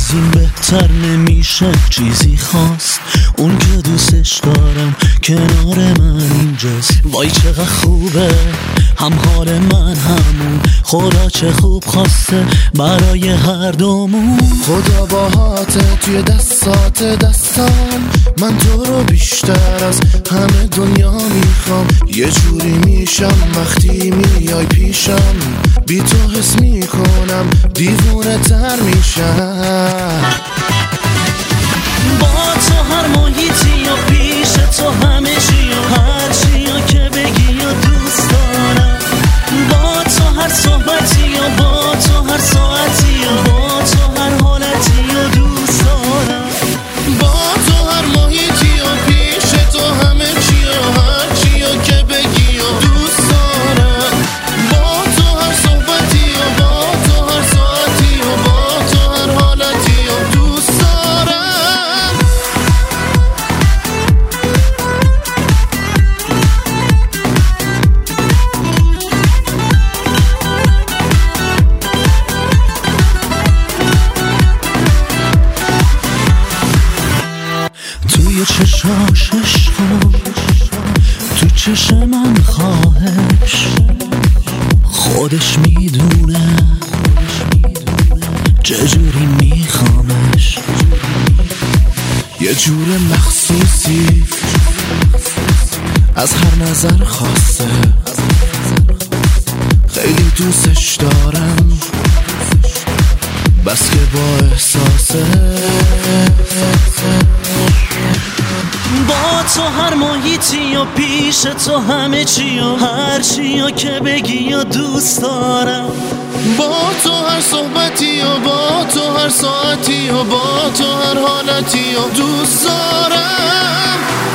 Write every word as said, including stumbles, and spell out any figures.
از این بهتر نمیشه چیزی خواست. اون که دوستش دارم کنار من اینجاست. وای چقدر خوبه هم حال من همون. خدا چه خوب خواسته برای هر دومون. خدا باهاته توی دستات دستام. من تو رو بیشتر از همه دنیا میخوام. یه جوری میشم وقتی میای پیشم. بی تو حس میکنم دیوونه تر میشم. با تو هر محیطی یا پیش تو همه چی و هر چی یا که بگی یا دوست دارم. با تو هر صحبتی یا با تو هر ساعتی یا با تو هر حالتی یا دوست دارم. با تو هر محیطی یا پیش تو همه چی و هر چی یا که بگی یا دوست دارم. با تو هر صحبتی یا با تو هر ساعتی یا با تو هر حالتی یا دوست دارم. توی چشاش عشقم تو چش من خواهش. خودش میدونه چجوری میخوامش. یه جور مخصوصی از هر نظر خواسته. خیلی دوستش دارم بس که با احساسه. با تو هر محیطی و پیش تو همه چی و هر چی یا که بگی یا دوست دارم. با تو هر صحبتی و با تو هر ساعتی و با تو هر حالتی و دوست دارم.